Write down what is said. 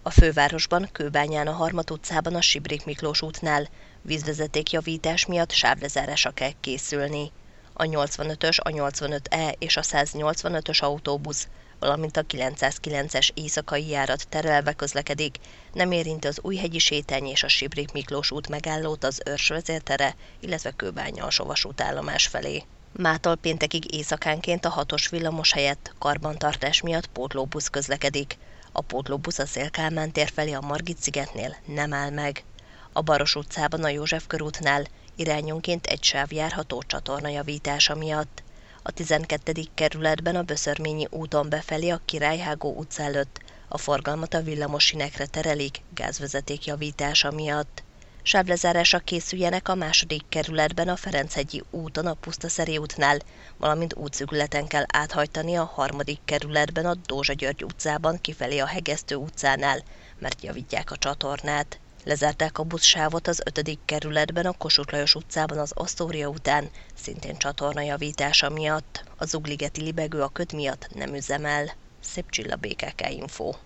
A fővárosban, Kőbányán a Harmat utcában a Sibrik Miklós útnál vízvezetékjavítás miatt sávlezárásra kell készülni. A 85-ös, a 85E és a 185-ös autóbusz, valamint a 909-es éjszakai járat terelve közlekedik, nem érinti az Újhegyi sétány és a Sibrik Miklós út megállót az Örs vezértere, illetve Kőbánya alsóvasútállomás felé. Mától péntekig éjszakánként a 6-os villamos helyett karbantartás miatt pótlóbusz közlekedik. A pótlóbusz a Széll-Kálmán tér felé a Margit-szigetnél nem áll meg. A Baros utcában a József körútnál irányonként egy sáv járható csatorna javítása miatt. A 12. kerületben a Böszörményi úton befelé a Királyhágó utca előtt a forgalmat a villamossinekre terelik gázvezeték javítása miatt. Sávlezárásra készüljenek a 2. kerületben a Ferenchegyi úton a Pusztaszeri útnál, valamint útszűkületen kell áthajtani a 3. kerületben a Dózsa György utcában kifelé a Hegesztő utcánál, mert javítják a csatornát. Lezárták a buszsávot az 5. kerületben a Kossuth Lajos utcában az Asztória után, szintén csatorna javítása miatt. A Zugligeti libegő a köd miatt nem üzemel. Szép Csilla, BKK Info.